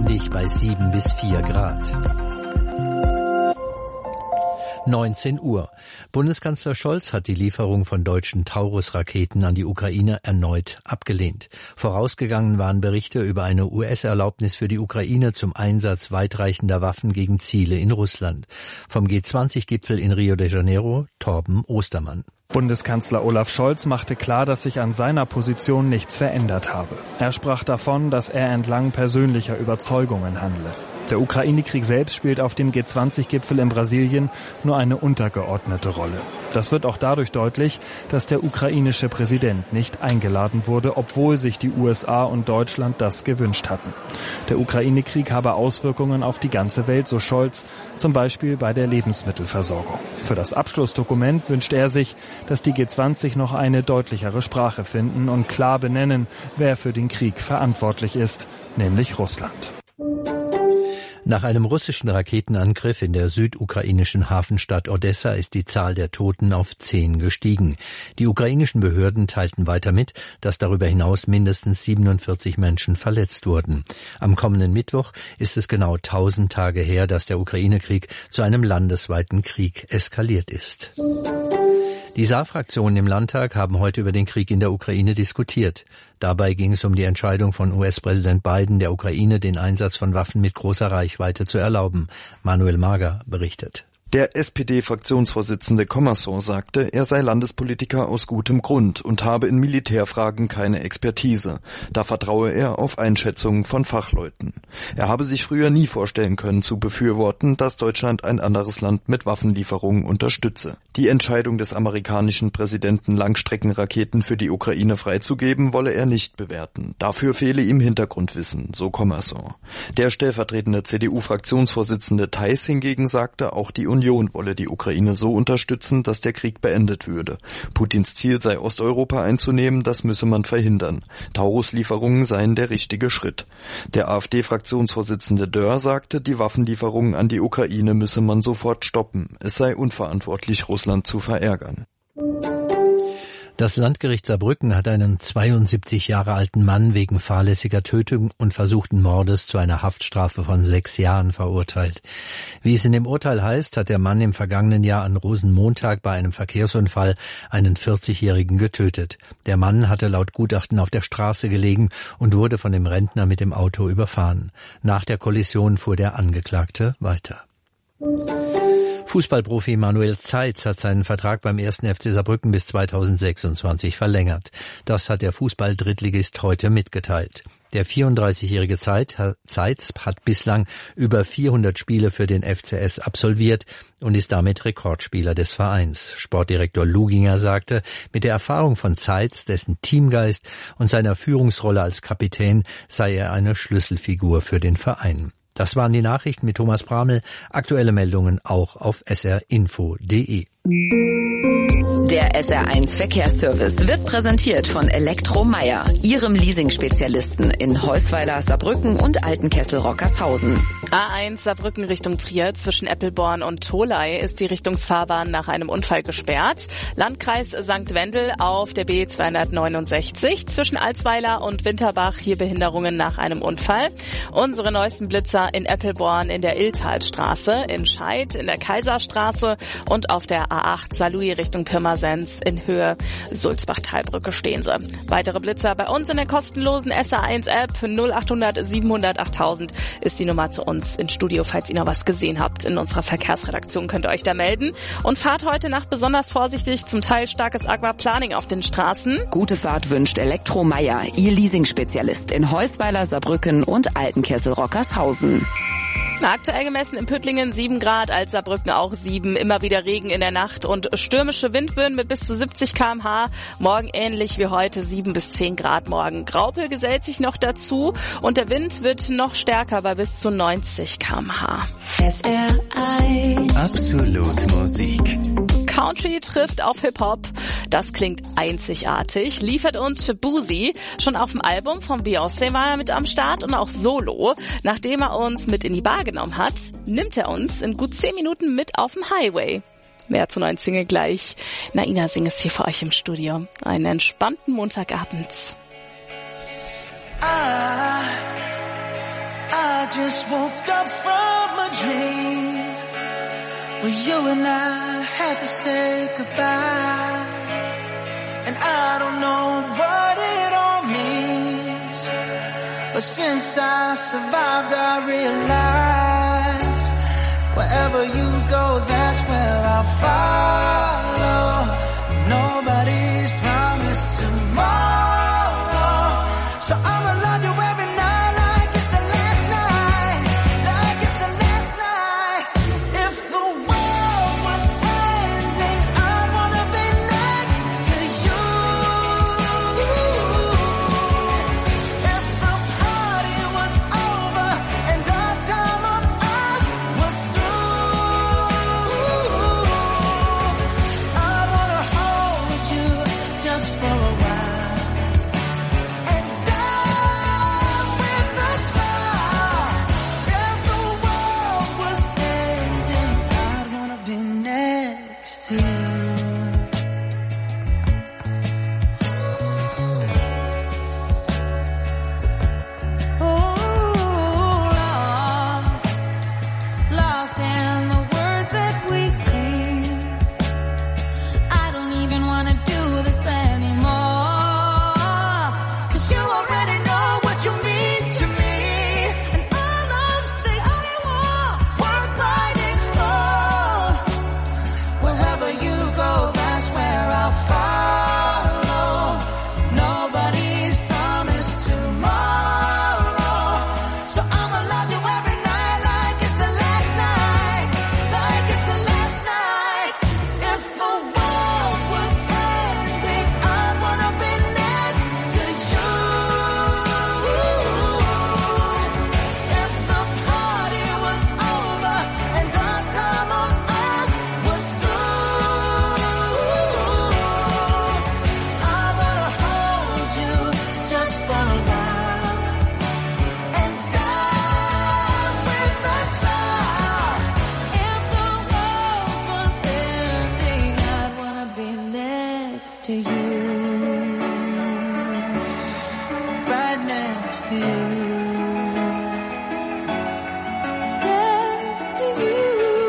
windig bei 7 bis 4 Grad. 19 Uhr. Bundeskanzler Scholz hat die Lieferung von deutschen Taurus-Raketen an die Ukraine erneut abgelehnt. Vorausgegangen waren Berichte über eine US-Erlaubnis für die Ukraine zum Einsatz weitreichender Waffen gegen Ziele in Russland. Vom G20-Gipfel in Rio de Janeiro, Torben Ostermann. Bundeskanzler Olaf Scholz machte klar, dass sich an seiner Position nichts verändert habe. Er sprach davon, dass er entlang persönlicher Überzeugungen handle. Der Ukraine-Krieg selbst spielt auf dem G20-Gipfel in Brasilien nur eine untergeordnete Rolle. Das wird auch dadurch deutlich, dass der ukrainische Präsident nicht eingeladen wurde, obwohl sich die USA und Deutschland das gewünscht hatten. Der Ukraine-Krieg habe Auswirkungen auf die ganze Welt, so Scholz, zum Beispiel bei der Lebensmittelversorgung. Für das Abschlussdokument wünscht er sich, dass die G20 noch eine deutlichere Sprache finden und klar benennen, wer für den Krieg verantwortlich ist, nämlich Russland. Nach einem russischen Raketenangriff in der südukrainischen Hafenstadt Odessa ist die Zahl der Toten auf 10 gestiegen. Die ukrainischen Behörden teilten weiter mit, dass darüber hinaus mindestens 47 Menschen verletzt wurden. Am kommenden Mittwoch ist es genau 1000 Tage her, dass der Ukraine-Krieg zu einem landesweiten Krieg eskaliert ist. Die Saar-Fraktionen im Landtag haben heute über den Krieg in der Ukraine diskutiert. Dabei ging es um die Entscheidung von US-Präsident Biden, der Ukraine den Einsatz von Waffen mit großer Reichweite zu erlauben. Manuel Mager berichtet. Der SPD-Fraktionsvorsitzende Commerson sagte, er sei Landespolitiker aus gutem Grund und habe in Militärfragen keine Expertise. Da vertraue er auf Einschätzungen von Fachleuten. Er habe sich früher nie vorstellen können zu befürworten, dass Deutschland ein anderes Land mit Waffenlieferungen unterstütze. Die Entscheidung des amerikanischen Präsidenten, Langstreckenraketen für die Ukraine freizugeben, wolle er nicht bewerten. Dafür fehle ihm Hintergrundwissen, so Commerson. Der stellvertretende CDU-Fraktionsvorsitzende Theis hingegen sagte, auch die Union wolle die Ukraine so unterstützen, dass der Krieg beendet würde. Putins Ziel sei, Osteuropa einzunehmen, das müsse man verhindern. Taurus-Lieferungen seien der richtige Schritt. Der AfD-Fraktionsvorsitzende Dörr sagte, die Waffenlieferungen an die Ukraine müsse man sofort stoppen. Es sei unverantwortlich, Russland zu verärgern. Das Landgericht Saarbrücken hat einen 72 Jahre alten Mann wegen fahrlässiger Tötung und versuchten Mordes zu einer Haftstrafe von 6 Jahren verurteilt. Wie es in dem Urteil heißt, hat der Mann im vergangenen Jahr an Rosenmontag bei einem Verkehrsunfall einen 40-Jährigen getötet. Der Mann hatte laut Gutachten auf der Straße gelegen und wurde von dem Rentner mit dem Auto überfahren. Nach der Kollision fuhr der Angeklagte weiter. Fußballprofi Manuel Zeitz hat seinen Vertrag beim 1. FC Saarbrücken bis 2026 verlängert. Das hat der Fußball-Drittligist heute mitgeteilt. Der 34-jährige Zeitz hat bislang über 400 Spiele für den FCS absolviert und ist damit Rekordspieler des Vereins. Sportdirektor Luginger sagte, mit der Erfahrung von Zeitz, dessen Teamgeist und seiner Führungsrolle als Kapitän sei er eine Schlüsselfigur für den Verein. Das waren die Nachrichten mit Thomas Bramel. Aktuelle Meldungen auch auf srinfo.de. Der SR1 Verkehrsservice wird präsentiert von Elektromeier, Ihrem Leasing-Spezialisten in Heusweiler, Saarbrücken und Altenkessel-Rockershausen. A1 Saarbrücken Richtung Trier zwischen Eppelborn und Tholey ist die Richtungsfahrbahn nach einem Unfall gesperrt. Landkreis St. Wendel auf der B269 zwischen Alsweiler und Winterbach, hier Behinderungen nach einem Unfall. Unsere neuesten Blitzer in Eppelborn in der Illtalstraße, in Scheid in der Kaiserstraße und auf der A8 Saarlouis Richtung Pirmasens in Höhe Sulzbach-Talbrücke stehen sie. Weitere Blitzer bei uns in der kostenlosen SR1-App 0800 700 8000 ist die Nummer zu uns ins Studio. Falls ihr noch was gesehen habt in unserer Verkehrsredaktion, könnt ihr euch da melden. Und fahrt heute Nacht besonders vorsichtig, zum Teil starkes Aquaplaning auf den Straßen. Gute Fahrt wünscht Elektromeier, Ihr Leasing-Spezialist in Heusweiler, Saarbrücken und Altenkessel-Rockershausen. Aktuell gemessen in Püttlingen 7 Grad, als Saarbrücken auch 7. Immer wieder Regen in der Nacht und stürmische Windböen mit bis zu 70 km/h. Morgen ähnlich wie heute 7 bis 10 Grad morgen. Graupel gesellt sich noch dazu und der Wind wird noch stärker bei bis zu 90 km/h. SR1 Absolut Musik. Country trifft auf Hip-Hop. Das klingt einzigartig. Liefert uns Boosie. Schon auf dem Album von Beyoncé war er mit am Start und auch solo. Nachdem er uns mit in die Bar genommen hat, nimmt er uns in gut 10 Minuten mit auf dem Highway. Mehr zu neuen Single gleich. Naina singt es hier für euch im Studio. Einen entspannten Montagabend. I just woke up from a dream where you and I had to say goodbye. And I don't know what it all means, but since I survived I realized wherever you go, that's where I'll follow. Nobody's promised tomorrow, so I'ma love you every night like it's the last night, like it's the last night. If the world was ending, I'd wanna be next to you. If the party was over and our time on earth was through, I'd wanna hold you just for a while and die with a smile. If the world was ending, I'd wanna be next to you. Lost in the words that we speak. I don't even wanna do this anymore, 'cause you already know what you mean to me, and our love's the only war worth fighting for. Wherever you go, that's where I'll follow. Nobody's promised tomorrow, so I'ma love you every night like it's the last night, like it's the last night. If the world was ending, I'd wanna be next to you. If the party was over and our time on earth was through, I'd wanna hold you just for a while and die with a smile. If the world was ending, I'd wanna be next to you, right next to you, next to you,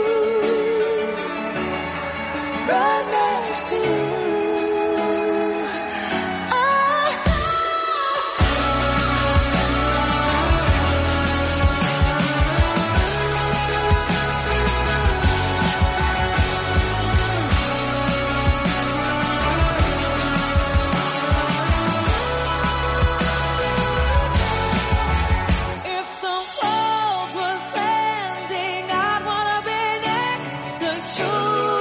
right next to you. If the world was ending, I'd wanna be next to you.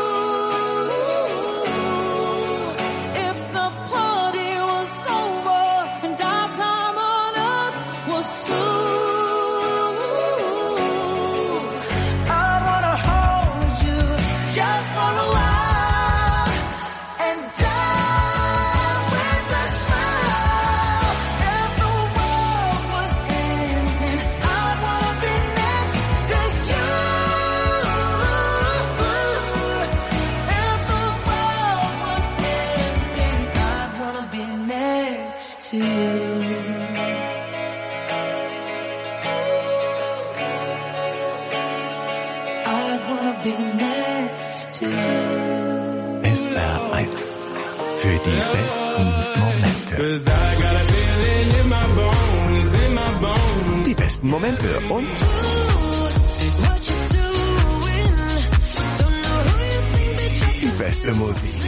If the party was over and our time on earth was through, I'd wanna hold you just for a while and die with a smile. If the world was ending, I'd wanna be next to you. If the world was ending, I'd wanna be next to you. I'd wanna be next to you. SR1 für die besten Momente. Die besten Momente und die beste Musik.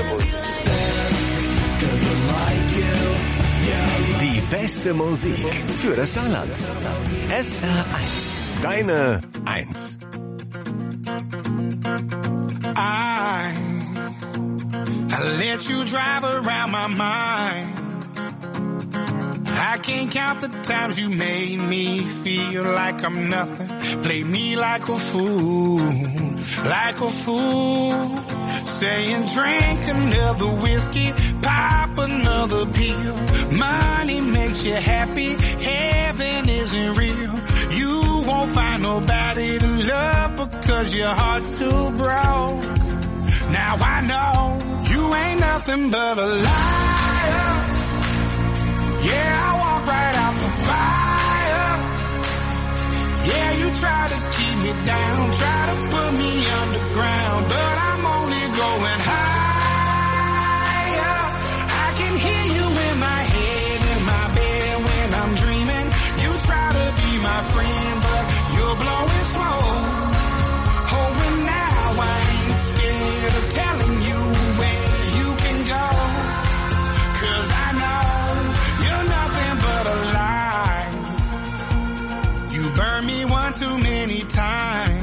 Die beste Musik für das Saarland. SR1, deine 1. I let you drive around my mind. I can't count the times you made me feel like I'm nothing. Play me like a fool, like a fool. Saying drink another whiskey, pop another pill. Money makes you happy, heaven isn't real. You won't find nobody to love because your heart's too broke. Now I know you ain't nothing but a liar. Yeah, I walk right out the fire. Yeah, you try to keep me down, try to put me underground, but I'm only going higher. I can hear you in my head, in my bed when I'm dreaming. You try to be my friend, but you're blowing smoke. Oh, and now I ain't scared of telling you where you can go, 'cause I know you're nothing but a lie. You burned me one too many times,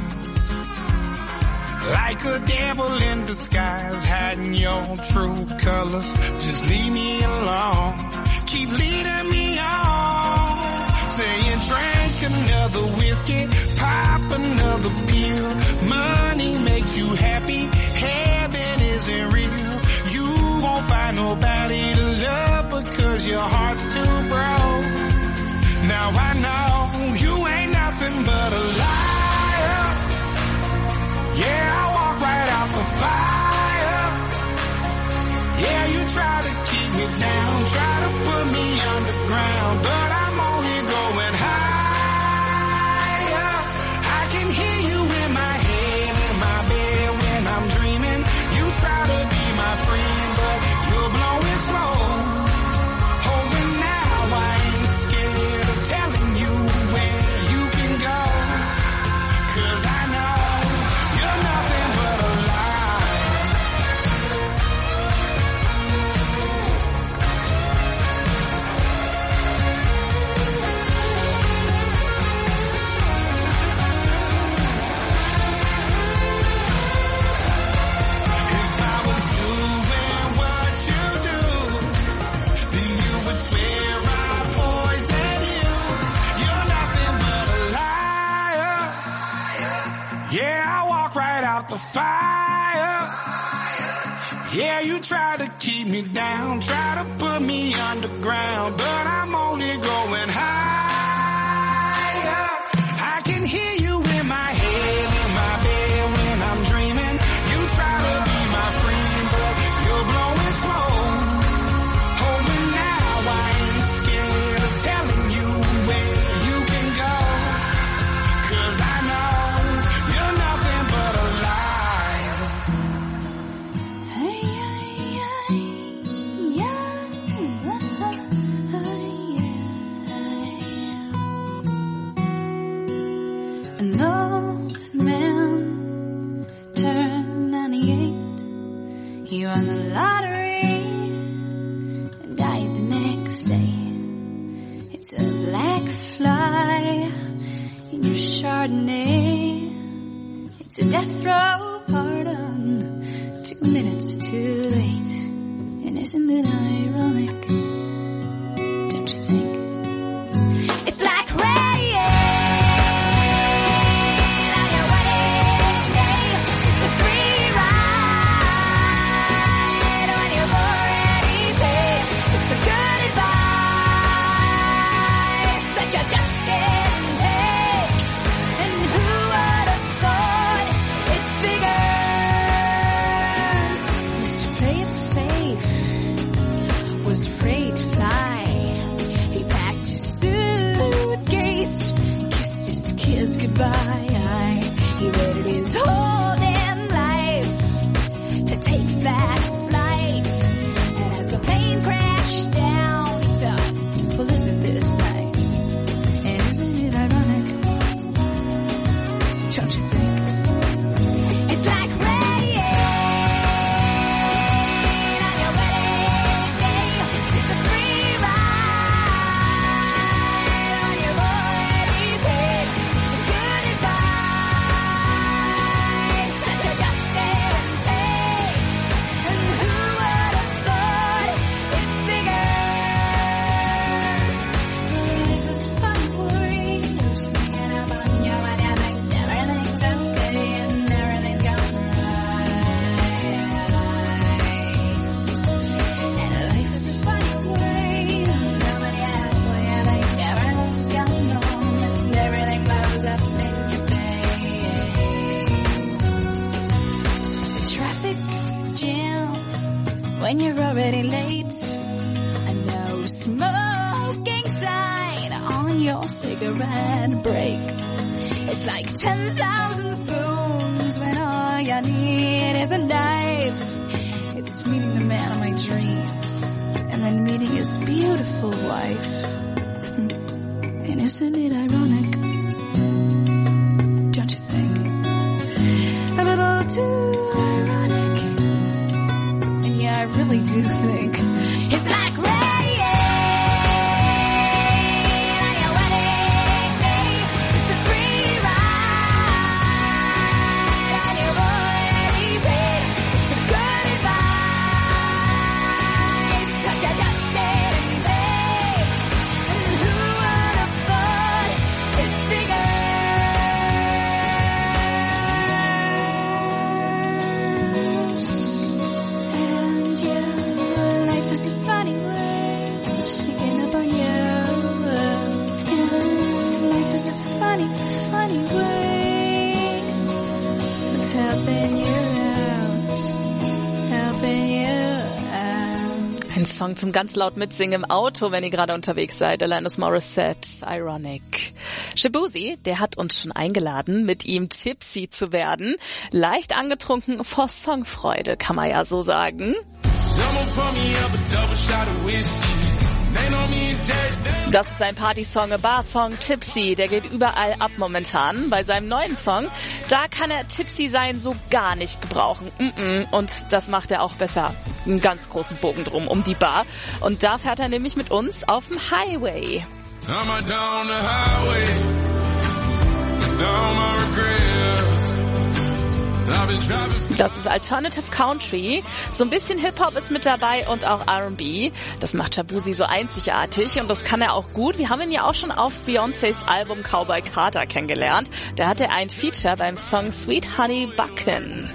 like a devil in disguise, hiding your true colors. Just leave me alone, keep leading me on, saying drink another whiskey, pop another pill. Money makes you happy, heaven isn't real. You won't find nobody to love because your heart's too broke. Now I know you ain't nothing but a liar. Yeah, I walk right out the fire. Yeah, you try to keep me down, try to put me underground, but I'm only going higher. I can hear you in my head, in my bed when I'm dreaming. You try to be my friend, but you're blowing smoke. Oh, and now I ain't scared of telling you where you can go, 'cause I know you're nothing but a lie. If I was doing what you do, then you would swear I poisoned you. You're nothing but a liar. Yeah, I walk right out the fire. Yeah, you try to keep me down, try to put me underground, but I'm only going higher. I can hear you in my head, in my bed when I'm dreaming. You try to be my friend, but you're blowing smoke. Oh, and now I ain't scared of telling you where you can go, 'cause I know you're nothing but a lie. An old man turned 98. He won the lottery and died the next day. It's a black fly in your Chardonnay. It's a death row pardon, 2 minutes too late. And isn't it ironic? Don't you think? It's like rain on your wedding day. It's a free ride on your already paid. It's the good advice that you just didn't take. And who would have thought it figures? Mr. Play It Safe was afraid to fly. He packed his suitcase, kissed his kids goodbye. He waited his whole damn life to take that flight. And as the plane crashed down, he thought, well, isn't this nice? And isn't it ironic? Don't you think? It's like rain on your wedding day. It's a free ride on your already paid. The good advice that you just didn't take. And who would have thought it figures? Life is fun for you, singing about your wedding night. Everything's okay and everything's gone right. And life is a funny way, nobody halfway, I think everything's gone wrong, and everything blows up in your face. The traffic jam when you're already late. A no smoking sign on your cigarette break. like 10,000 spoons when all you need is a knife. It's meeting the man of my dreams and then meeting his beautiful wife. And isn't it ironic? Don't you think? A little too ironic. And yeah, I really do think it's like rain. Ein Song zum ganz laut mitsingen im Auto, wenn ihr gerade unterwegs seid. Alanis Morissette, Ironic. Shaboozey, der hat uns schon eingeladen, mit ihm tipsy zu werden. Leicht angetrunken vor Songfreude, kann man ja so sagen. Das ist sein Partysong, ein Barsong, Tipsy, der geht überall ab momentan. Bei seinem neuen Song, da kann er Tipsy sein so gar nicht gebrauchen. Und das macht er auch besser. Einen ganz großen Bogen drum um die Bar. Und da fährt er nämlich mit uns auf dem Highway. Das ist Alternative Country, so ein bisschen Hip-Hop ist mit dabei und auch R&B. Das macht Shaboozey so einzigartig und das kann er auch gut. Wir haben ihn ja auch schon auf Beyoncés Album Cowboy Carter kennengelernt. Da hat er ein Feature beim Song Sweet Honey Buckin'.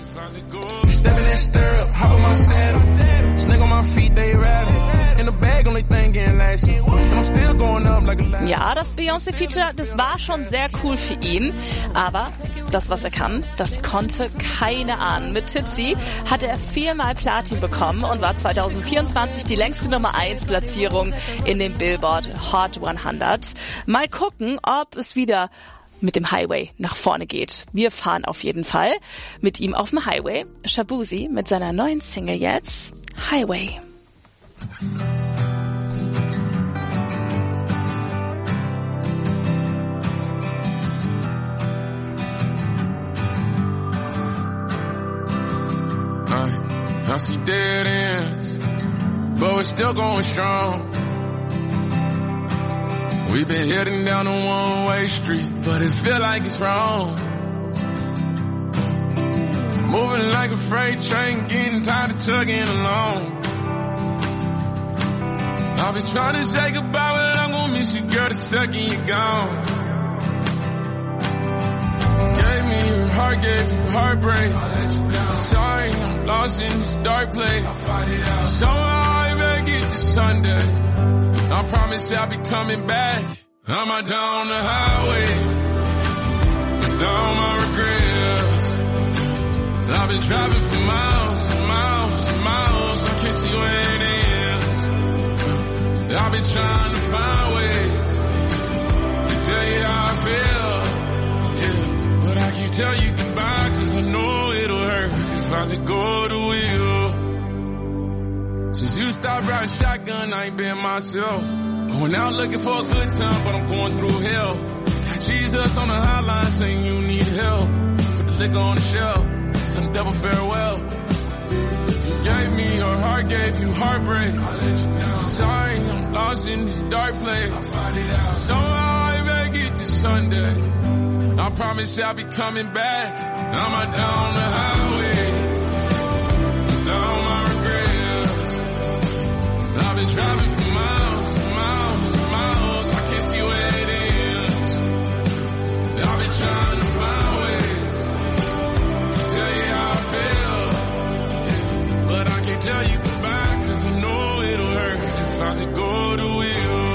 Ja, das Beyoncé-Feature, das war schon sehr cool für ihn, aber das, was er kann, das konnte keine ahnen. Mit Tipsy hatte er 4-mal Platin bekommen und war 2024 die längste Nummer 1 Platzierung in dem Billboard Hot 100. Mal gucken, ob es wieder mit dem Highway nach vorne geht. Wir fahren auf jeden Fall mit ihm auf dem Highway. Shaboozey mit seiner neuen Single jetzt, Highway. I see dead ends, but we're still going strong. We've been heading down a one-way street, but it feel like it's wrong. Moving like a freight train, getting tired of tugging along. I've been trying to say goodbye, but I'm gonna miss you, girl, the second you're gone. Gave me your heart, gave you heartbreak. I'm sorry, I'm lost in this dark place. Somehow I make it to Sunday. I promise I'll be coming back. I'm out down the highway, down my regrets. I've been driving for miles and miles and miles. I can't see where it ends. I've been trying to find ways to tell you how I feel. Yeah, but I can't tell you goodbye, cause I know it'll hurt if I let go of the wheel. Since you stopped riding shotgun, I ain't been myself. Going out looking for a good time, but I'm going through hell. Got Jesus on the hotline saying you need help. Put the liquor on the shelf, tell the devil farewell. You gave me your heart, gave you heartbreak. I let you down. Sorry, I'm lost in this dark place. I'll fight it out. Somehow I make it to Sunday. I promise I'll be coming back. I'm out down the highway, down my regrets. I've been driving for miles and miles and miles. I can't see where it ends. I've been trying to find ways to tell you how I feel. Yeah, but I can't tell you goodbye, cause I know it'll hurt if I let go of the wheel.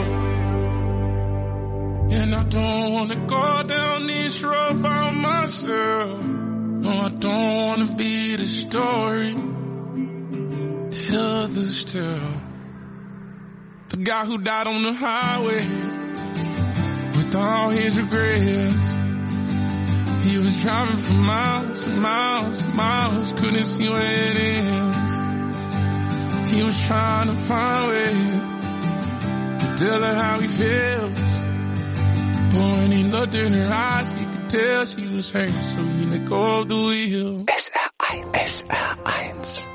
And I don't wanna go down this road by myself. No, I don't wanna be the story that others tell. The guy who died on the highway with all his regrets. was driving for miles and miles and miles, couldn't see where it ends. He was trying to find ways to tell her how he feels. But when he looked in her eyes, he could tell she was hurt, so he let go of the wheel. SR1. SR1.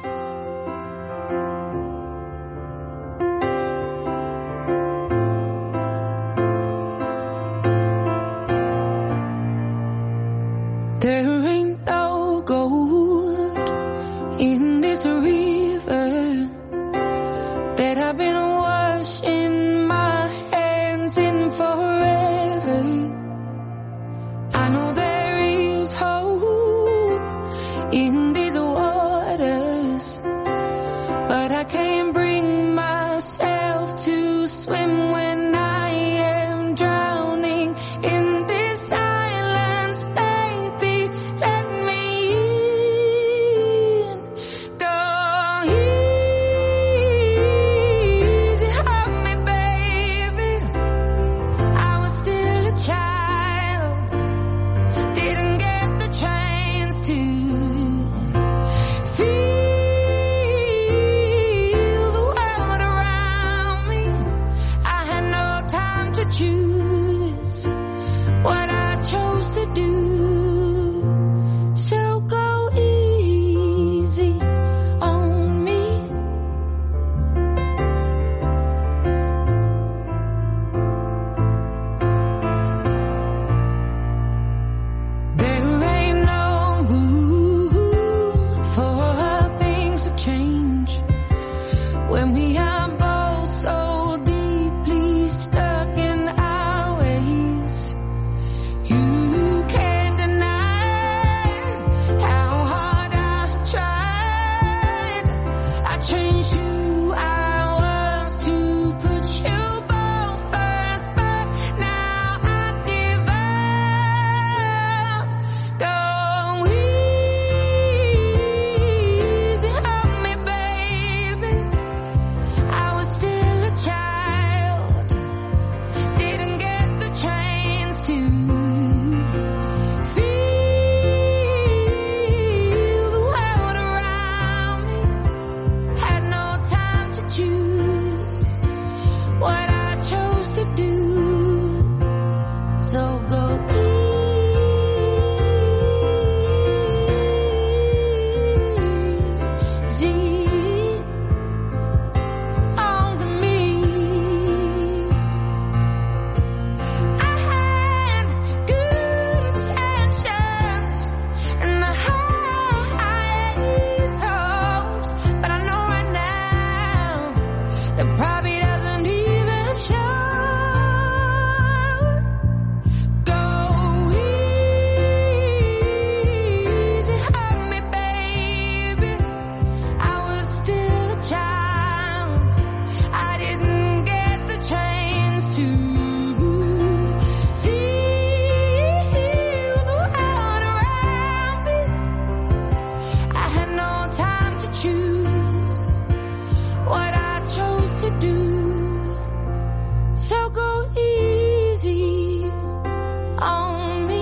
There ain't no gold in this river that I've been washing my hands in forever. I know there is hope in these waters, but I can't bring myself to swim when I am drowning in this silence. Baby, let me in. Go easy on me, baby. I was still a child, didn't get the chance to feel the world around me. I had no time to choose what I chose to do. So go easy on me. There ain't no room for things to change when we are both so deeply stuck in our ways. You can't deny how hard I've tried. I changed who I was to put you both first, but now I give up. Go easy on me, baby. I was still a child, didn't get the chance to feel the world around me. Had no time to choose what I chose to do. So go easy on me. I had good intentions and the highest hopes, but I know right now that probably doesn't even show. Go easy on me, baby. I was still a child, I didn't get the chance to feel the world around me. I had no time to choose what I chose to do. So go easy on me.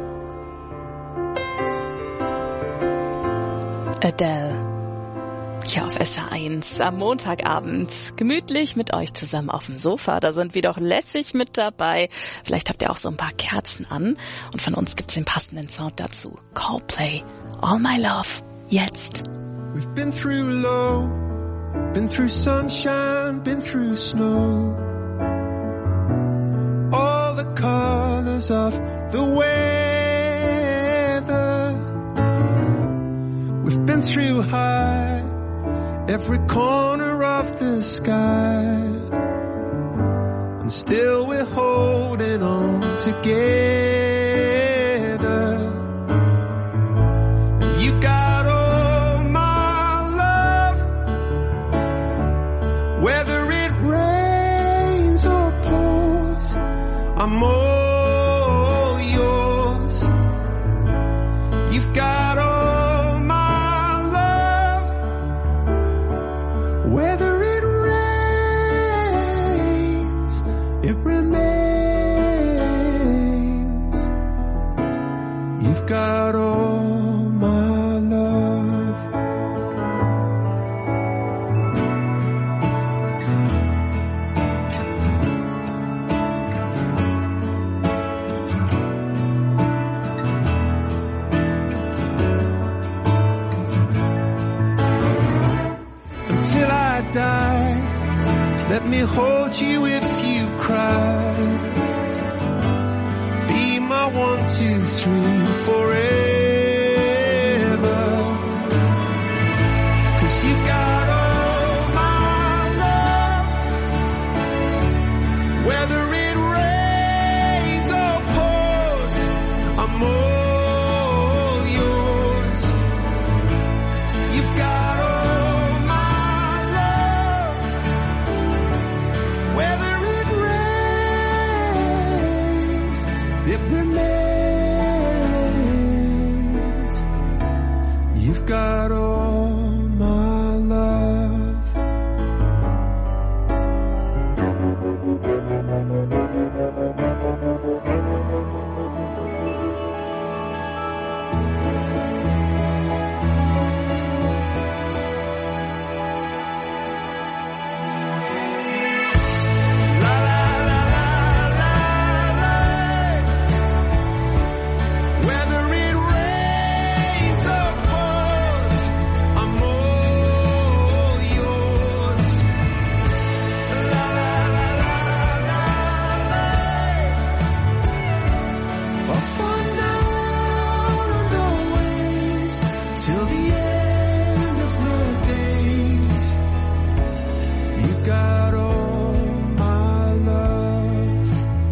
Adele. Hier auf SR1 am Montagabend. Gemütlich mit euch zusammen auf dem Sofa. Da sind wir doch lässig mit dabei. Vielleicht habt ihr auch so ein paar Kerzen an. Und von uns gibt's den passenden Sound dazu. Coldplay, All My Love. Jetzt. We've been through low, been through sunshine, been through snow. All the colors of the weather. We've been through high, every corner of the sky. And still we're holding on together. You got all my love, whether it rains or pours, I'm all yours. You've got all my love, whether it rains, it remains. You've got all my love. Until I die, let me hold you if you cry. Be my 1, 2, 3 forever. 'Cause you got all my love. Whether it rains or pours, I'm all yours. You've got all my love. Whether it rains, it remains. You've got all my love. Whether it rains or pours, I'm all yours. La la la la la la. Off and down always till the end of my days. You've got all my love.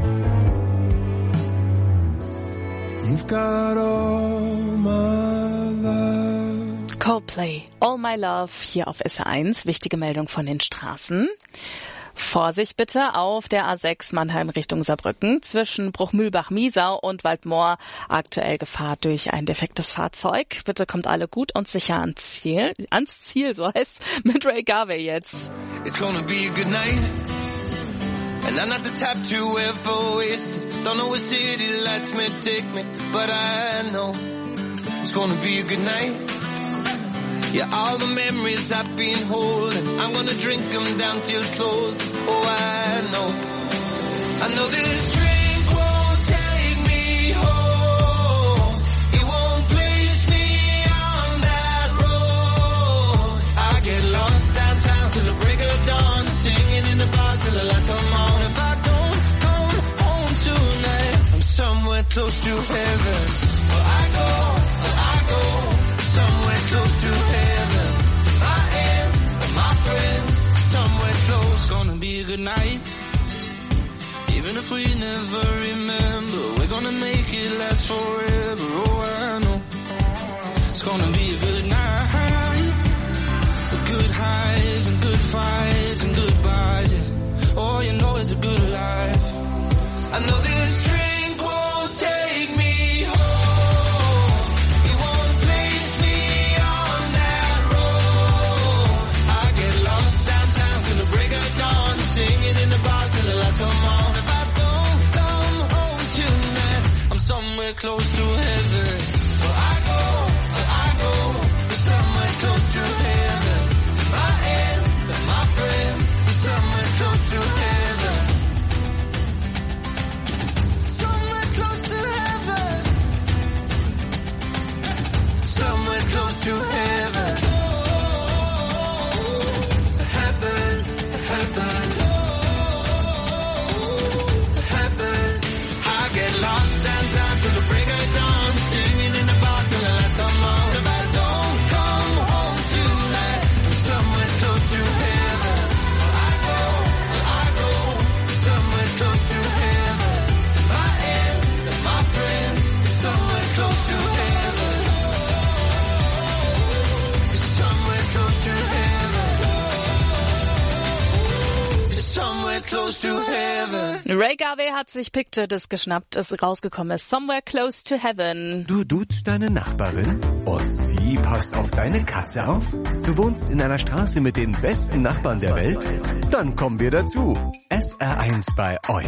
You've got all my love. Coldplay, All My Love, hier auf SR1. Wichtige Meldung von den Straßen. Vorsicht bitte auf der A6 Mannheim Richtung Saarbrücken. Zwischen Bruchmühlbach-Miesau und Waldmoor aktuell Gefahr durch ein defektes Fahrzeug. Bitte kommt alle gut und sicher ans Ziel, so heißt mit Ray Garvey jetzt. It's gonna be a good night. And I'm not the type to ever waste it. Don't know what city lets me take me, but I know it's gonna be a good night. Yeah, all the memories I've been holding, I'm gonna drink them down till close. Oh, I know this drink won't take me home. It won't place me on that road. I get lost downtown till the break of dawn, singing in the bars till the lights come on. If I don't come home tonight, I'm somewhere close to heaven. Well, I go somewhere close to heaven. To my end and my friends, somewhere close. Gonna be a good night. Even if we never remember, we're gonna make it last forever. Oh, I know it's gonna be a good night. With good highs and good fights and goodbyes, yeah. Oh, you know it's a good life. I know this drink won't take me home. It won't place me on that road. I get lost downtown till the break of dawn, singing in the bars till the lights come on. If I don't come home tonight, I'm somewhere close to heaven. Well, I go somewhere close to heaven. To my end and my friends, somewhere close to heaven. Somewhere close to heaven. Somewhere close to heaven. To heaven, to heaven. To heaven. I get lost downtown till the break of dawn, singing in the bar till the lights come on. If I don't come home tonight, I'm somewhere close to heaven. I go somewhere close to heaven. To my end and my friends, somewhere close to heaven. Somewhere close to heaven. Somewhere close to heaven. Ray Garvey hat sich Picture Disc geschnappt, ist rausgekommen ist Somewhere Close to Heaven. Du duzt deine Nachbarin und sie passt auf deine Katze auf? Du wohnst in einer Straße mit den besten Nachbarn der Welt? Dann kommen wir dazu. SR1 bei euch.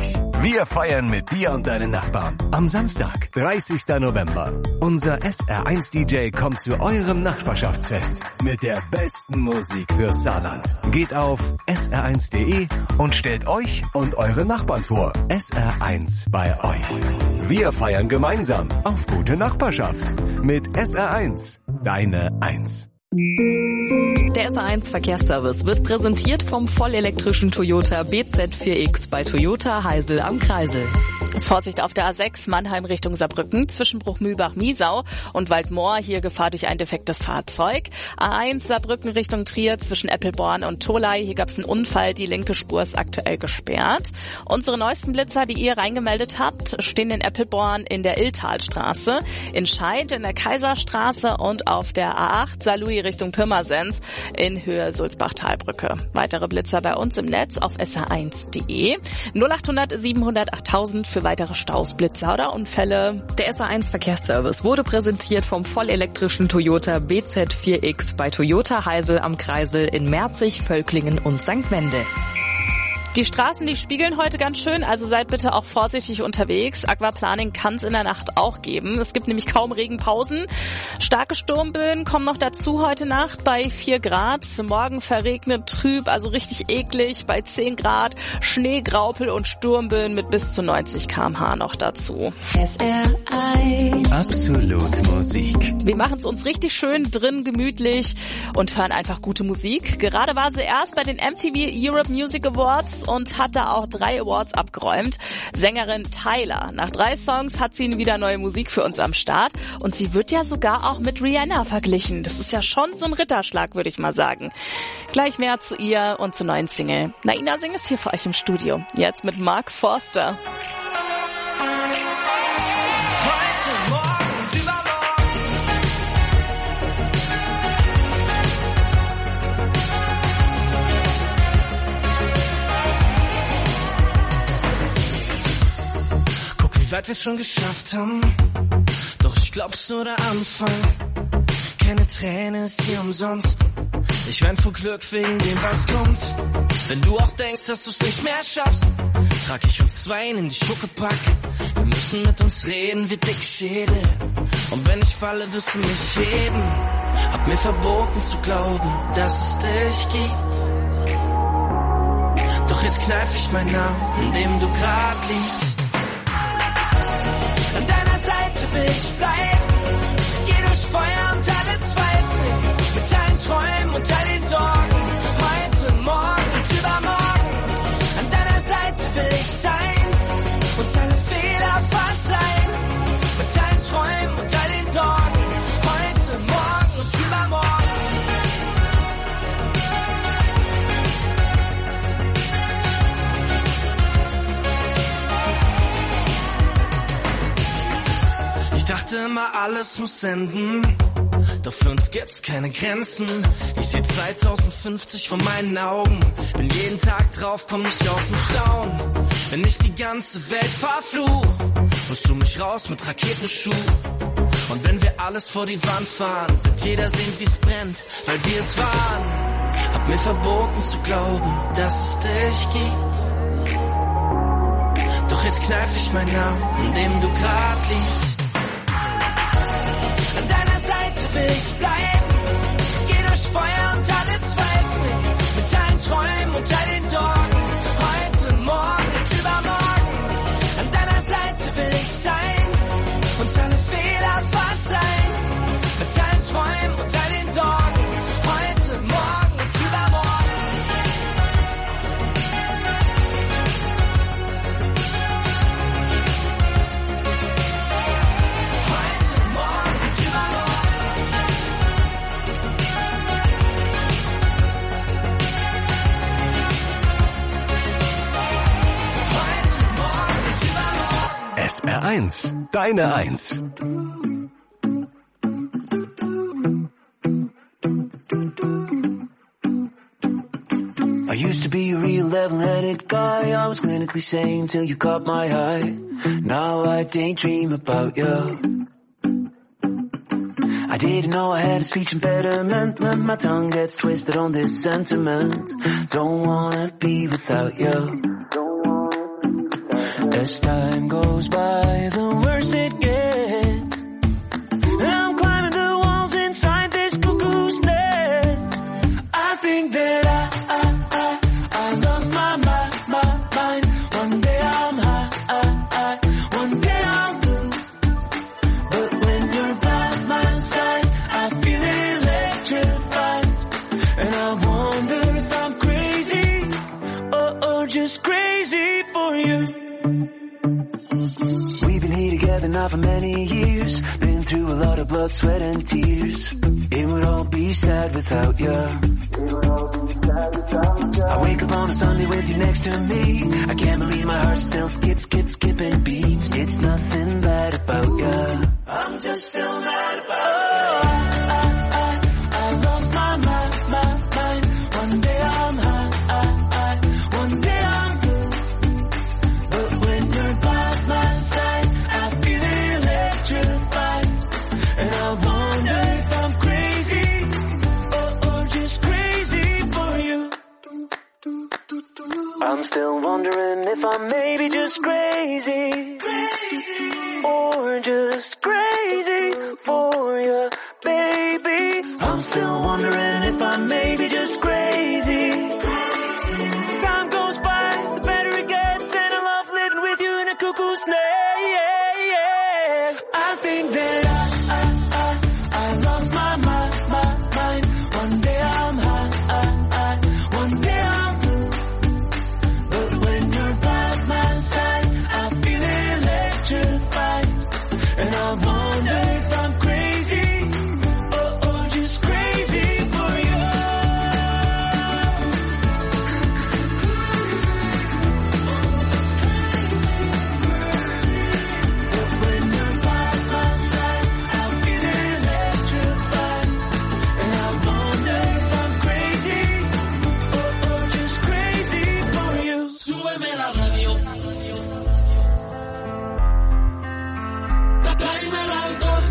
Wir feiern mit dir und deinen Nachbarn. Am Samstag, 30. November. Unser SR1-DJ kommt zu eurem Nachbarschaftsfest mit der besten Musik fürs Saarland. Geht auf sr1.de und stellt euch und eure Nachbarn vor. SR1 bei euch. Wir feiern gemeinsam auf gute Nachbarschaft. Mit SR1, deine 1. Der SR1 Verkehrsservice wird präsentiert vom vollelektrischen Toyota BZ4X bei Toyota Heisel am Kreisel. Vorsicht auf der A6 Mannheim Richtung Saarbrücken, Zwischenbruch Mühlbach-Miesau und Waldmoor, hier Gefahr durch ein defektes Fahrzeug. A1 Saarbrücken Richtung Trier zwischen Eppelborn und Tholey, hier gab es einen Unfall, die linke Spur ist aktuell gesperrt. Unsere neuesten Blitzer, die ihr reingemeldet habt, stehen in Eppelborn in der Illtalstraße, in Scheid in der Kaiserstraße und auf der A8 Saarlouis Richtung Pirmasens in Höhe Sulzbach-Talbrücke. Weitere Blitzer bei uns im Netz auf sr1.de. 0800 700 8000 für weitere Staus, Blitzer oder Unfälle. Der SR1 Verkehrsservice wurde präsentiert vom vollelektrischen Toyota BZ4X bei Toyota Heisel am Kreisel in Merzig, Völklingen und St. Wendel. Die Straßen, die spiegeln heute ganz schön, also seid bitte auch vorsichtig unterwegs. Aquaplaning kann es in der Nacht auch geben. Es gibt nämlich kaum Regenpausen. Starke Sturmböen kommen noch dazu heute Nacht bei 4 Grad. Morgen verregnet, trüb, also richtig eklig bei 10 Grad. Schneegraupel und Sturmböen mit bis zu 90 km/h noch dazu. SR1 Absolut Musik. Wir machen es uns richtig schön drin, gemütlich und hören einfach gute Musik. Gerade war sie erst bei den MTV Europe Music Awards und hat da auch 3 Awards abgeräumt. Sängerin Tyler. Nach 3 Songs hat sie wieder neue Musik für uns am Start. Und sie wird ja sogar auch mit Rihanna verglichen. Das ist ja schon so ein Ritterschlag, würde ich mal sagen. Gleich mehr zu ihr und zur neuen Single. Naina Singh ist hier für euch im Studio. Jetzt mit Mark Forster. Wie weit wir's schon geschafft haben, doch ich glaub's nur der Anfang. Keine Träne ist hier umsonst, ich wein vor Glück wegen dem, was kommt. Wenn du auch denkst, dass du's nicht mehr schaffst, trag ich uns 2 in die Schuckepack. Wir müssen mit uns reden wie dicke Schädel, und wenn ich falle, wirst du mich heben. Hab mir verboten zu glauben, dass es dich gibt, doch jetzt kneif ich meinen Namen, in dem du grad liegst. An deiner Seite will ich bleiben, geh durch Feuer und alle Zweifel, mit allen Träumen und all den Sorgen, heute, morgen und übermorgen. An deiner Seite will ich sein und alle Fehler verzeihen, mit allen Träumen und all den Sorgen, heute, morgen und übermorgen. Ich dachte immer, alles muss enden, doch für uns gibt's keine Grenzen. Ich seh 2050 vor meinen Augen, bin jeden Tag drauf, komm nicht aus dem Staunen. Wenn ich die ganze Welt verfluch, holst du mich raus mit Raketenschuh. Und wenn wir alles vor die Wand fahren, wird jeder sehen, wie's brennt, weil wir es waren. Hab mir verboten zu glauben, dass es dich gibt, doch jetzt kneif ich meinen Namen, in dem du grad liegst. An deiner Seite will ich bleiben, geh durch Feuer und alle Zweifel, mit allen Träumen und all den Sorgen, heute, morgen und übermorgen. An deiner Seite will ich sein und alle Fehler verzeihen, mit allen Träumen und all den Sorgen, heute, morgen und übermorgen. SR1, deine 1. I used to be a real level-headed guy. I was clinically sane till you caught my eye. Now I daydream about you. I didn't know I had a speech impediment, but my tongue gets twisted on this sentiment. Don't wanna be without you. as time goes by, the worse it gets. And I'm climbing the walls inside this cuckoo's nest. I think that I lost my mind. One day I'm high, one day I'm blue. But when you're by my side, I feel electrified. And I wonder if I'm crazy, or just crazy for you. We've been here together now for many years. Been through a lot of blood, sweat and tears. It would all be sad without you. I wake up on a Sunday with you next to me. I can't believe my heart still skipping beats. It's nothing bad about you. I'm just still mad about you. I lost my mind. One day I'm high, one day I'm blue. But when you're by my side, I feel electrified. And I wonder if I'm crazy, or just crazy for you. I'm still wondering if I'm maybe just crazy, or just crazy for you, baby. I'm still wondering if I'm maybe just crazy. Time goes by, the better it gets, and I love living with you in a cuckoo's nest. I think that I lost my mind. One day I'm high, one day I'm blue. But when you're by my side, I feel electrified. And I wonder if I'm crazy, or just crazy for you. But when you're by my side, I feel electrified. And I wonder if I'm crazy, or just crazy for you. Súbeme la radio. Tráeme el alcohol.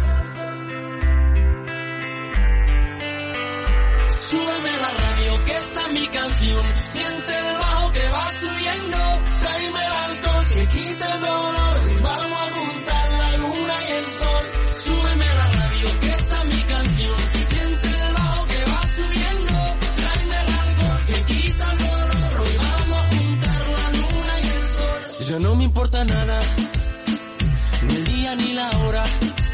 Súbeme la radio, que esta es mi canción. Siente el bajo que va subiendo. Tráeme el alcohol, que quita el dolor. Y vamos a juntar la luna y el sol. Súbeme la radio, que esta es mi canción. Siente el bajo que va subiendo. Tráeme el alcohol, que quita el dolor. Y vamos a juntar la luna y el sol. Ya no me importa nada, ni el día ni la hora.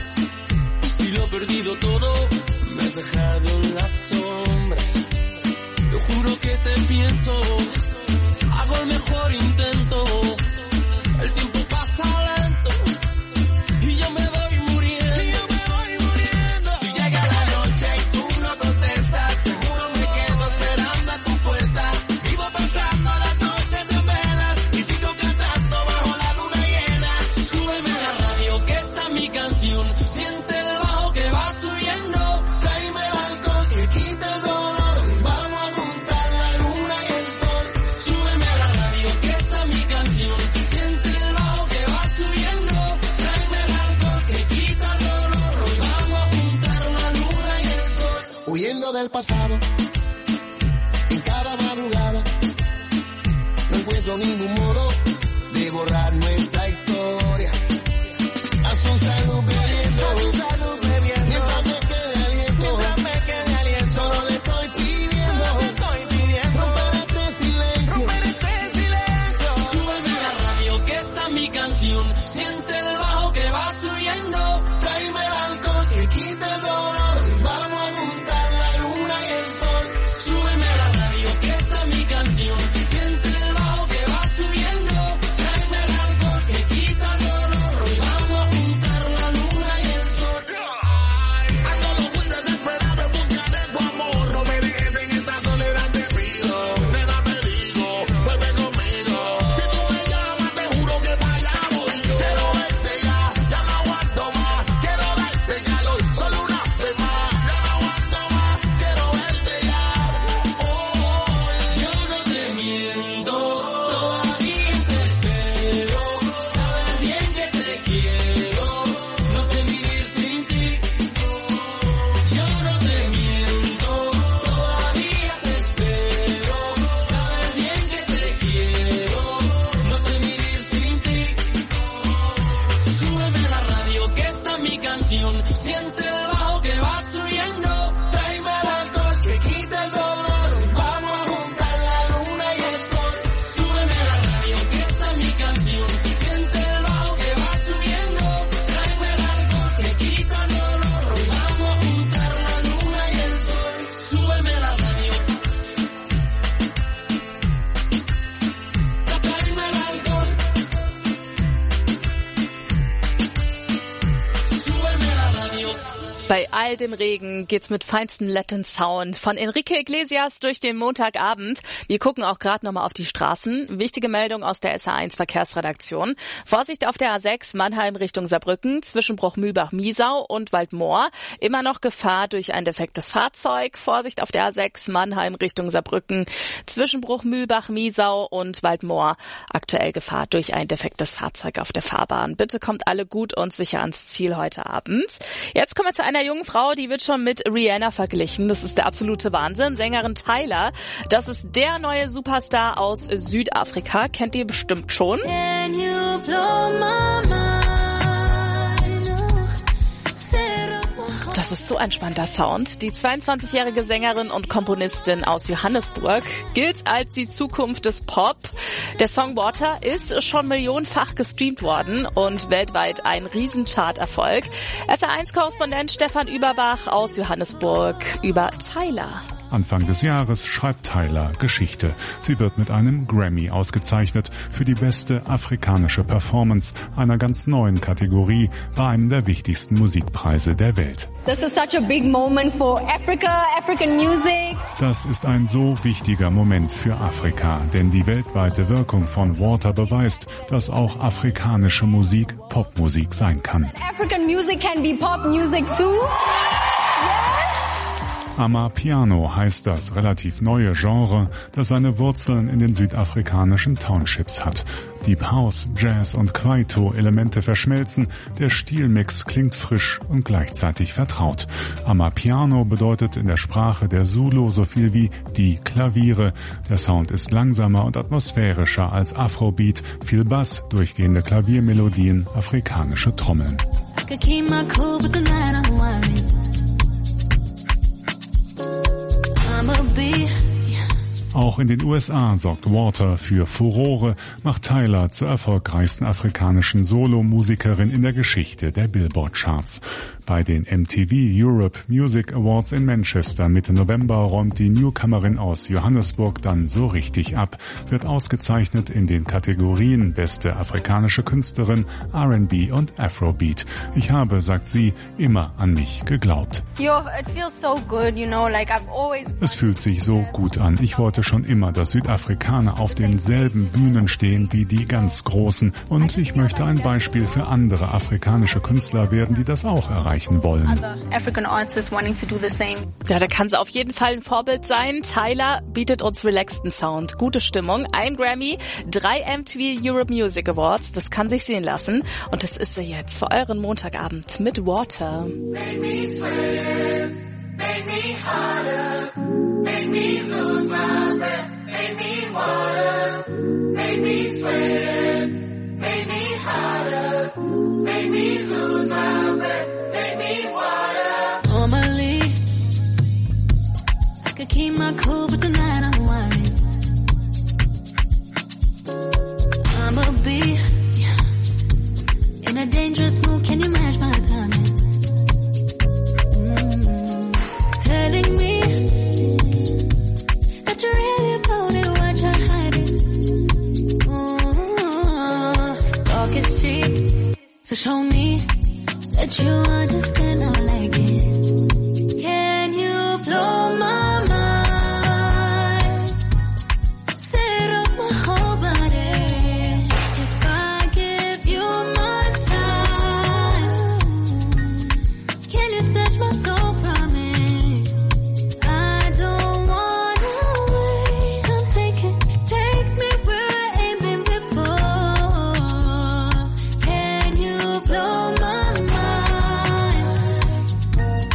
Si lo he perdido todo, me has dejado en las sombras. Te juro que te pienso, hago el mejor intento. El tiempo pasa lento y yo me voy muriendo. Si llega la noche y tú no contestas, seguro me quedo esperando a tu puerta. Vivo pasando las noches en velas y sigo cantando bajo la luna llena. Súbeme la radio, que esta es mi canción. Siente el bajo que va subiendo. Tráeme el alcohol, que quita el dolor. Vamos a juntar la luna y el sol. Súbeme la radio, que esta es mi canción. Siente el bajo que va subiendo. Tráeme el alcohol, que quita el dolor. Hoy vamos a juntar la luna y el sol. Huyendo del pasado, en cada madrugada, no encuentro ningún modo de borrar nuestra historia. Haz un salud bebiendo, mientras me quede aliento, solo le estoy pidiendo, romper este silencio. Súbeme la radio, que esta es mi canción. Siente el bajo que va subiendo. Tráeme el alcohol, que quita el dolor. Vamos a juntar la luna y el sol. Súbeme la radio, que esta es mi canción. Siente el bajo que va subiendo. Tráeme el alcohol, que quita el dolor. Hoy vamos a juntar la luna y el sol. Ando muy desesperado en busca de tu amor. No me dejes en esta soledad, te pido. Nena, te digo, vuelve conmigo. Si tú me llamas, te juro que para allá voy yo. Quiero verte ya no aguanto más. Quiero darte calor, solo una vez más. Ya no aguanto más, quiero verte ya. Yo no te miento, todavía te espero. Sabes bien que te quiero, no sé vivir sin ti. Yo no te miento, todavía te espero. Sabes bien que te quiero, no sé vivir sin ti. canción. Siente el bajo que va subiendo. Tráeme el alcohol que quita el dolor. Vamos a juntar la luna y el sol. Súbeme la radio que esta es mi canción. Siente el bajo que va subiendo. Tráeme el alcohol que quita el dolor. Hoy vamos a juntar la luna y el sol. Súbeme la radio. Tráeme el alcohol. Súbeme la radio. Bei all dem Regen geht's mit feinsten Latin Sound von Enrique Iglesias durch den Montagabend. Wir gucken auch gerade nochmal auf die Straßen. Wichtige Meldung aus der SR1 Verkehrsredaktion. Vorsicht auf der A6 Mannheim Richtung Saarbrücken zwischen Bruchmühlbach-Miesau und Waldmoor. Immer noch Gefahr durch ein defektes Fahrzeug. Vorsicht auf der A6 Mannheim Richtung Saarbrücken zwischen Bruchmühlbach-Miesau und Waldmoor. Aktuell Gefahr durch ein defektes Fahrzeug auf der Fahrbahn. Bitte kommt alle gut und sicher ans Ziel heute Abend. Jetzt kommen wir zu einer jungen Frau, die wird schon mit Rihanna verglichen. Das ist der absolute Wahnsinn. Sängerin Tyla, das ist der neue Superstar aus Südafrika. Kennt ihr bestimmt schon. Can you blow my mind? Das ist so ein spannender Sound. Die 22-jährige Sängerin und Komponistin aus Johannesburg gilt als die Zukunft des Pop. Der Song Water ist schon millionenfach gestreamt worden und weltweit ein Riesencharterfolg. SR1-Korrespondent Stefan Überbach aus Johannesburg über Tyla. Anfang des Jahres schreibt Tyla Geschichte. Sie wird mit einem Grammy ausgezeichnet für die beste afrikanische Performance einer ganz neuen Kategorie bei einem der wichtigsten Musikpreise der Welt. This is such a big moment for Africa, African music. Das ist ein so wichtiger Moment für Afrika, denn die weltweite Wirkung von Water beweist, dass auch afrikanische Musik Popmusik sein kann. African music can be pop music too. Amapiano heißt das relativ neue Genre, das seine Wurzeln in den südafrikanischen Townships hat. Deep House, Jazz und Kwaito-Elemente verschmelzen, der Stilmix klingt frisch und gleichzeitig vertraut. Amapiano bedeutet in der Sprache der Zulu so viel wie die Klaviere. Der Sound ist langsamer und atmosphärischer als Afrobeat, viel Bass, durchgehende Klaviermelodien, afrikanische Trommeln. Auch in den USA sorgt Water für Furore, macht Tyla zur erfolgreichsten afrikanischen Solomusikerin in der Geschichte der Billboard-Charts. Bei den MTV Europe Music Awards in Manchester Mitte November räumt die Newcomerin aus Johannesburg dann so richtig ab, wird ausgezeichnet in den Kategorien Beste afrikanische Künstlerin, R&B und Afrobeat. Ich habe, sagt sie, immer an mich geglaubt. Es fühlt sich so gut an. Ich wollte schon immer, dass Südafrikaner auf denselben Bühnen stehen wie die ganz Großen. Und ich möchte ein Beispiel für andere afrikanische Künstler werden, die das auch erreichen wollen. Ja, da kann sie auf jeden Fall ein Vorbild sein. Tyla bietet uns relaxten Sound, gute Stimmung, ein Grammy, 3 MTV Europe Music Awards, das kann sich sehen lassen. Und das ist sie jetzt für euren Montagabend mit Water. Make me sweat, make me harder, make me lose my breath, make me water, make me sweat, make me harder, make me lose my breath, make me water. Normally, I could keep my cool, but tonight I'm worried. I'ma be in a dangerous mood, can you match my timing? Telling me that you're really about it, what you're hiding. Talk is cheap, so show me that you understand I like it. Can you blow my mind? Set up my whole body. If I give you my time, can you snatch my soul from me? I don't wanna wait. Come take me where I ain't been before. Can you blow my mind?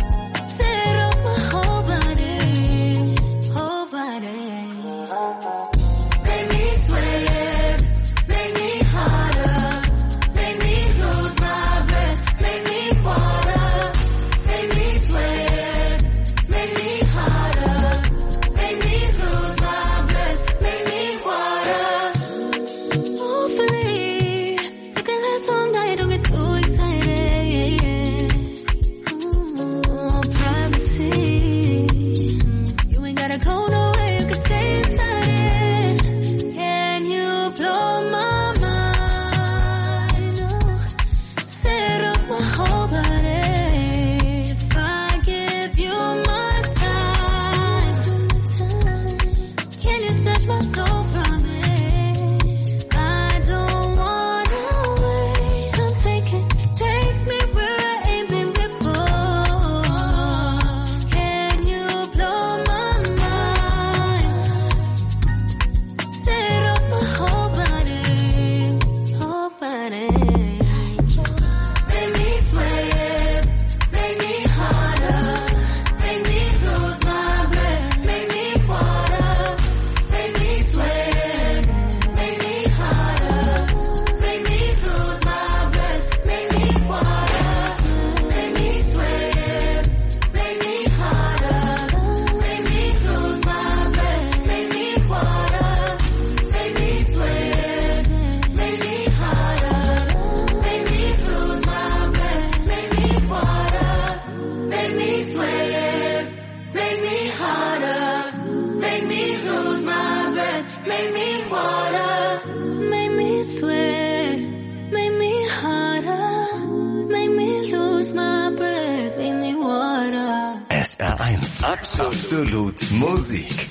SR1. Absolut Musik.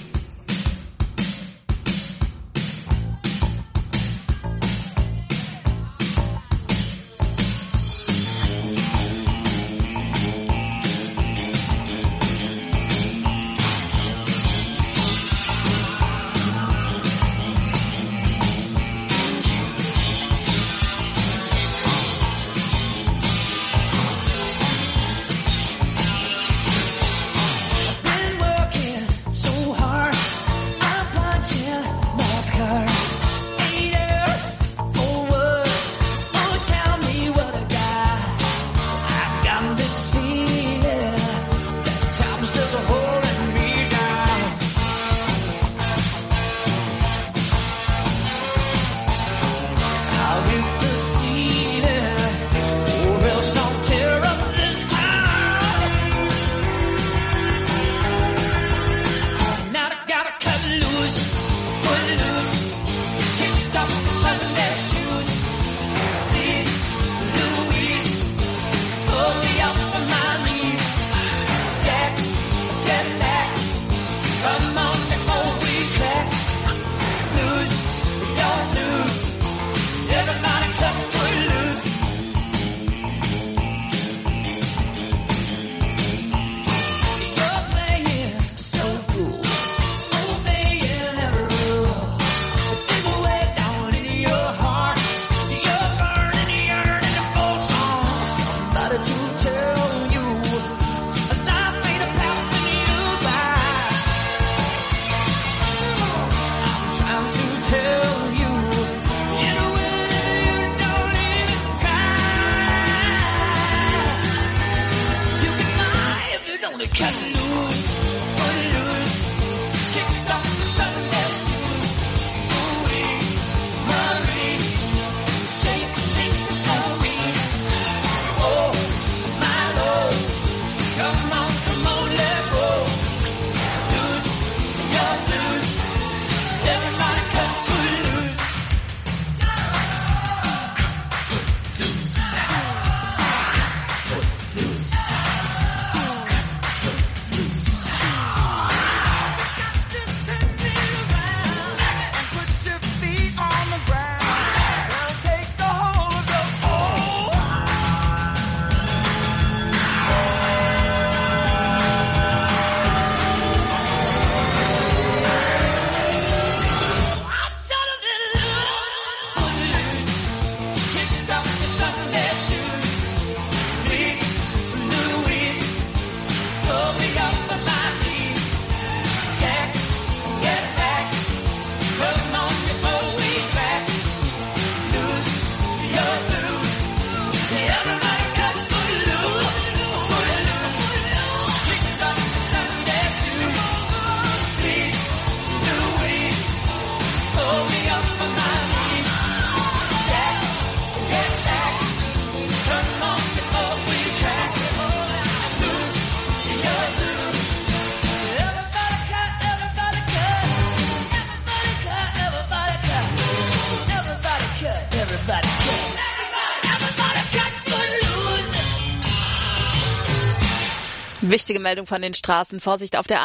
Wichtige Meldung von den Straßen. Vorsicht auf der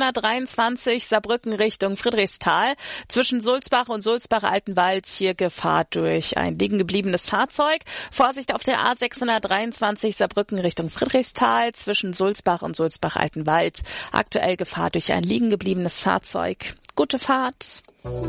A623 Saarbrücken Richtung Friedrichsthal. Zwischen Sulzbach und Sulzbach-Altenwald hier Gefahr durch ein liegen gebliebenes Fahrzeug. Vorsicht auf der A623 Saarbrücken Richtung Friedrichsthal. Zwischen Sulzbach und Sulzbach-Altenwald. Aktuell Gefahr durch ein liegen gebliebenes Fahrzeug. Gute Fahrt.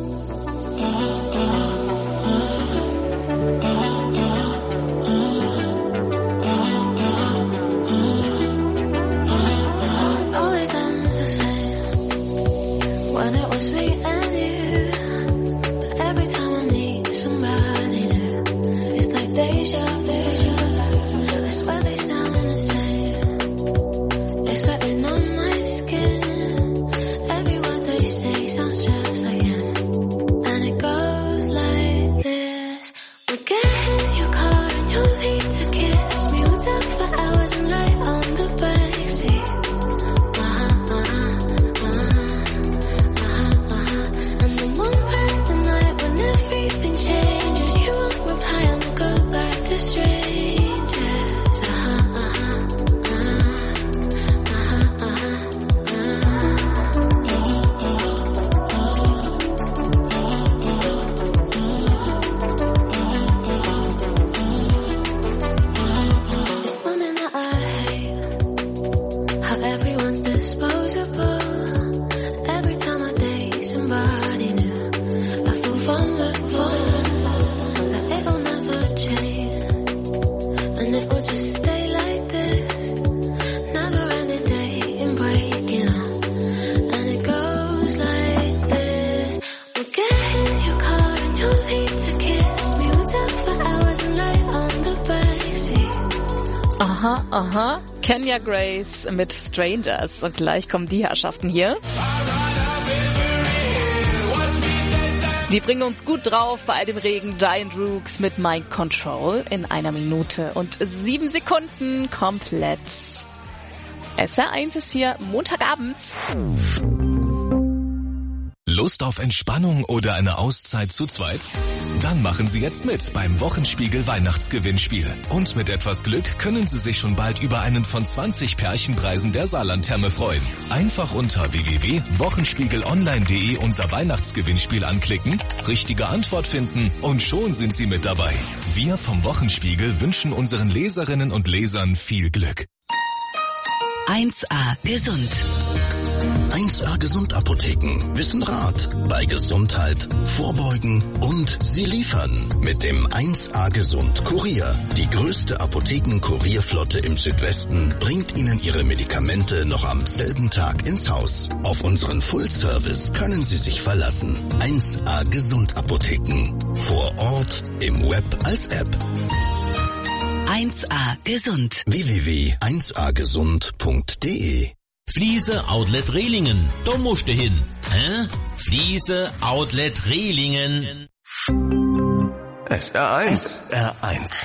When it was me and you, but every time I meet somebody new, it's like deja vu. I swear they sound the same. It's getting on my skin. Every word they say sounds just like him. And it goes like this. We get in your car and you need to kiss me. We'll talk for hours and lie on the backseat. everyone's disposable. Every time I date somebody new, I feel vulnerable. That it'll never change, and it will just stay like this. Never ending day and breaking up, and it goes like this. We'll get in your car and you'll need to kiss me. We'll talk for hours and lay on the backseat. Aha. Kenya Grace mit Strangers. Und gleich kommen die Herrschaften hier. Die bringen uns gut drauf bei all dem Regen. Giant Rooks mit Mind Control in 1 Minute und 7 Sekunden komplett. SR1 ist hier Montagabend. Lust auf Entspannung oder eine Auszeit zu zweit? Dann machen Sie jetzt mit beim Wochenspiegel Weihnachtsgewinnspiel. Und mit etwas Glück können Sie sich schon bald über einen von 20 Pärchenpreisen der Saarlandtherme freuen. Einfach unter www.wochenspiegelonline.de unser Weihnachtsgewinnspiel anklicken, richtige Antwort finden und schon sind Sie mit dabei. Wir vom Wochenspiegel wünschen unseren Leserinnen und Lesern viel Glück. 1A Gesund. 1A Gesund Apotheken wissen Rat bei Gesundheit, Vorbeugen und sie liefern mit dem 1A Gesund Kurier. Die größte Apotheken-Kurierflotte im Südwesten bringt Ihnen Ihre Medikamente noch am selben Tag ins Haus. Auf unseren Full-Service können Sie sich verlassen. 1A Gesund Apotheken. Vor Ort, im Web als App. 1A Gesund. www.1agesund.de Fliese Outlet Rehlingen. Da musst du hin. Fliese Outlet Rehlingen. SR1. SR1.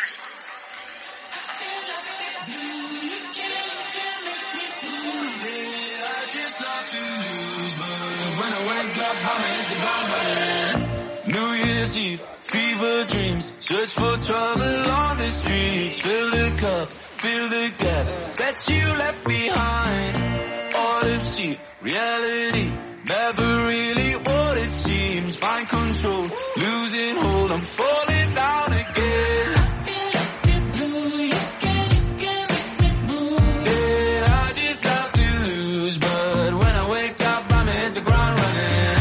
New Year's Eve, fever dreams, search for trouble on the streets, fill the cup, fill the gap that you left behind. Autopsy, reality, never really what it seems. Mind control, losing hold, I'm falling down again. Yeah, I just have to lose, but when I wake up, I'm hit the ground running.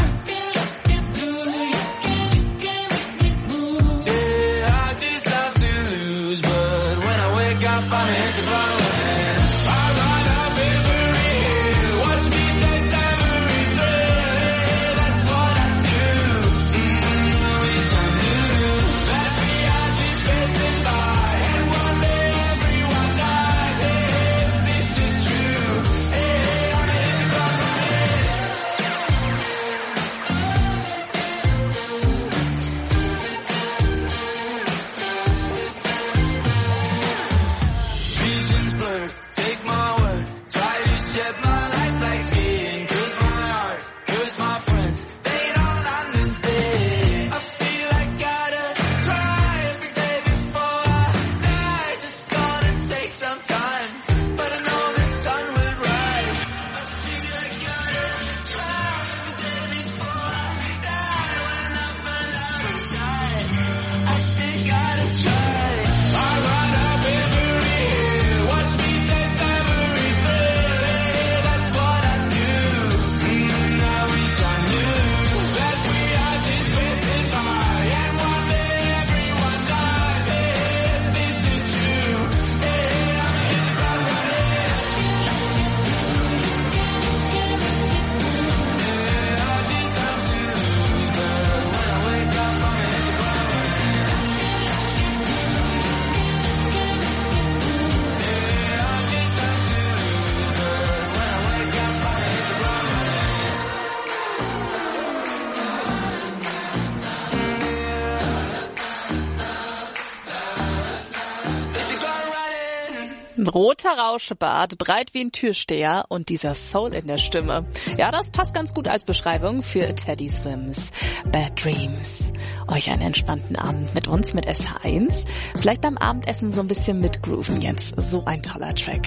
Yeah, I just have to lose, but when I wake up, I'm hit the ground running. Ein roter Rauschebart, breit wie ein Türsteher und dieser Soul in der Stimme. Ja, das passt ganz gut als Beschreibung für Teddy Swims Bad Dreams. Euch einen entspannten Abend mit uns, mit SH1. Vielleicht beim Abendessen so ein bisschen mitgrooven jetzt. So ein toller Track.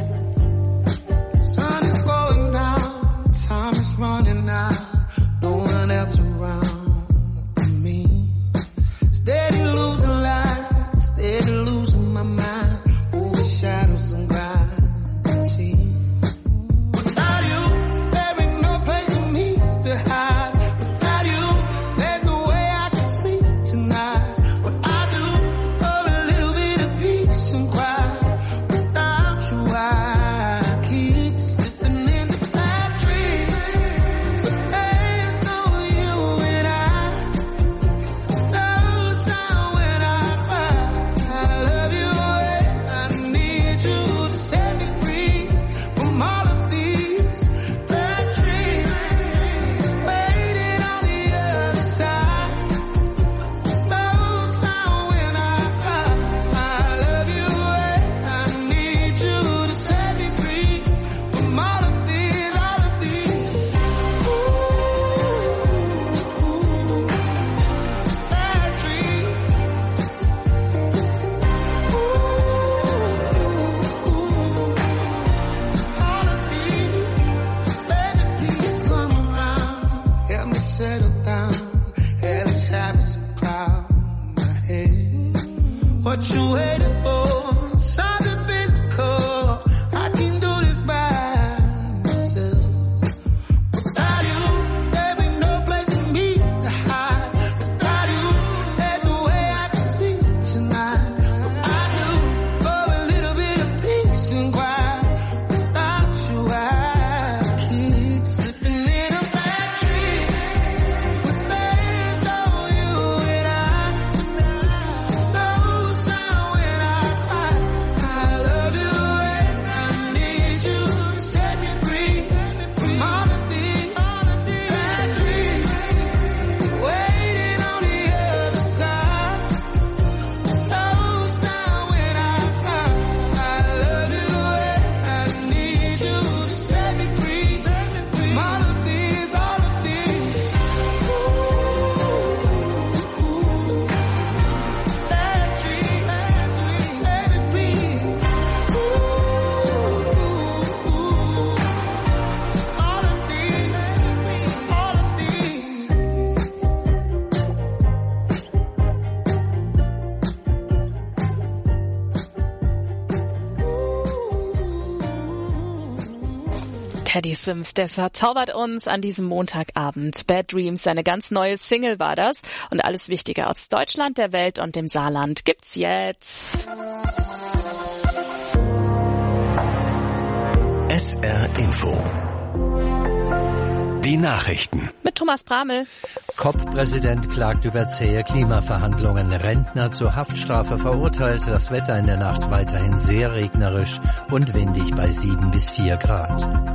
Sun is going down, time is running out, no one else around me. Steady losing light, steady losing my mind. Shadows and gravity. Teddy Swims, der verzaubert uns an diesem Montagabend. Bad Dreams, seine ganz neue Single war das. Und alles Wichtige aus Deutschland, der Welt und dem Saarland gibt's jetzt. SR Info. Die Nachrichten. Mit Thomas Bramel. COP-Präsident klagt über zähe Klimaverhandlungen. Rentner zur Haftstrafe verurteilt. Das Wetter in der Nacht weiterhin sehr regnerisch und windig bei 7 bis 4 Grad.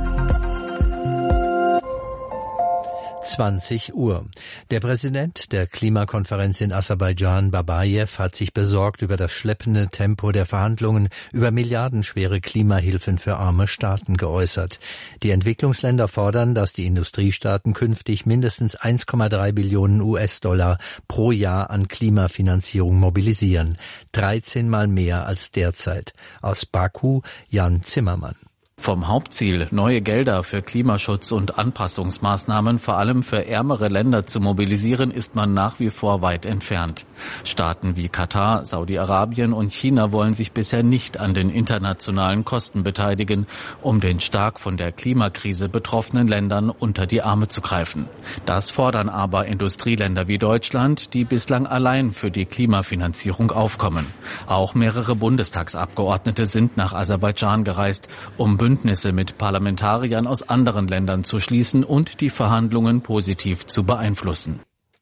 20 Uhr. Der Präsident der Klimakonferenz in Aserbaidschan, Babayev, hat sich besorgt über das schleppende Tempo der Verhandlungen über milliardenschwere Klimahilfen für arme Staaten geäußert. Die Entwicklungsländer fordern, dass die Industriestaaten künftig mindestens 1,3 Billionen US-Dollar pro Jahr an Klimafinanzierung mobilisieren. 13 Mal mehr als derzeit. Aus Baku, Jan Zimmermann. Vom Hauptziel, neue Gelder für Klimaschutz und Anpassungsmaßnahmen vor allem für ärmere Länder zu mobilisieren, ist man nach wie vor weit entfernt. Staaten wie Katar, Saudi-Arabien und China wollen sich bisher nicht an den internationalen Kosten beteiligen, um den stark von der Klimakrise betroffenen Ländern unter die Arme zu greifen. Das fordern aber Industrieländer wie Deutschland, die bislang allein für die Klimafinanzierung aufkommen. Auch mehrere Bundestagsabgeordnete sind nach Aserbaidschan gereist, um Bündnisse mit Parlamentariern aus anderen Ländern zu schließen und die Verhandlungen positiv zu beeinflussen.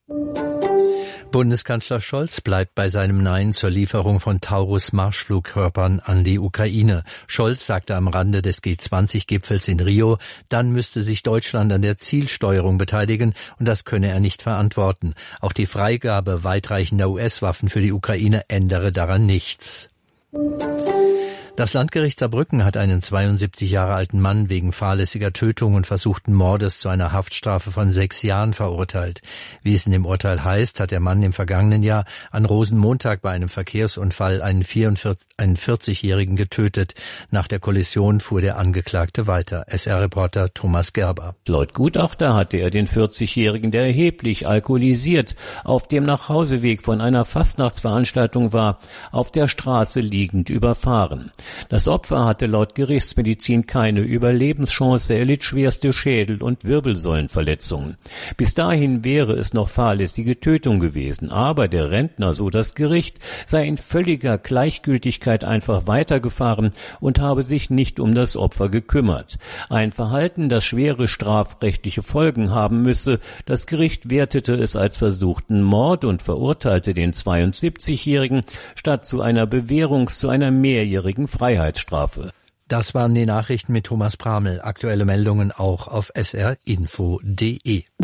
Bundeskanzler Scholz bleibt bei seinem Nein zur Lieferung von Taurus-Marschflugkörpern an die Ukraine. Scholz sagte am Rande des G20-Gipfels in Rio, dann müsste sich Deutschland an der Zielsteuerung beteiligen und das könne er nicht verantworten. Auch die Freigabe weitreichender US-Waffen für die Ukraine ändere daran nichts. Das Landgericht Saarbrücken hat einen 72 Jahre alten Mann wegen fahrlässiger Tötung und versuchten Mordes zu einer Haftstrafe von 6 Jahren verurteilt. Wie es in dem Urteil heißt, hat der Mann im vergangenen Jahr an Rosenmontag bei einem Verkehrsunfall einen 40-Jährigen getötet. Nach der Kollision fuhr der Angeklagte weiter. SR-Reporter Thomas Gerber. Laut Gutachter hatte er den 40-Jährigen, der erheblich alkoholisiert auf dem Nachhauseweg von einer Fastnachtsveranstaltung war, auf der Straße liegend überfahren. Das Opfer hatte laut Gerichtsmedizin keine Überlebenschance, er litt schwerste Schädel- und Wirbelsäulenverletzungen. Bis dahin wäre es noch fahrlässige Tötung gewesen, aber der Rentner, so das Gericht, sei in völliger Gleichgültigkeit einfach weitergefahren und habe sich nicht um das Opfer gekümmert. Ein Verhalten, das schwere strafrechtliche Folgen haben müsse. Das Gericht wertete es als versuchten Mord und verurteilte den 72-Jährigen statt zu einer zu einer mehrjährigen Freiheitsstrafe. Das waren die Nachrichten mit Thomas Bramel. Aktuelle Meldungen auch auf srinfo.de.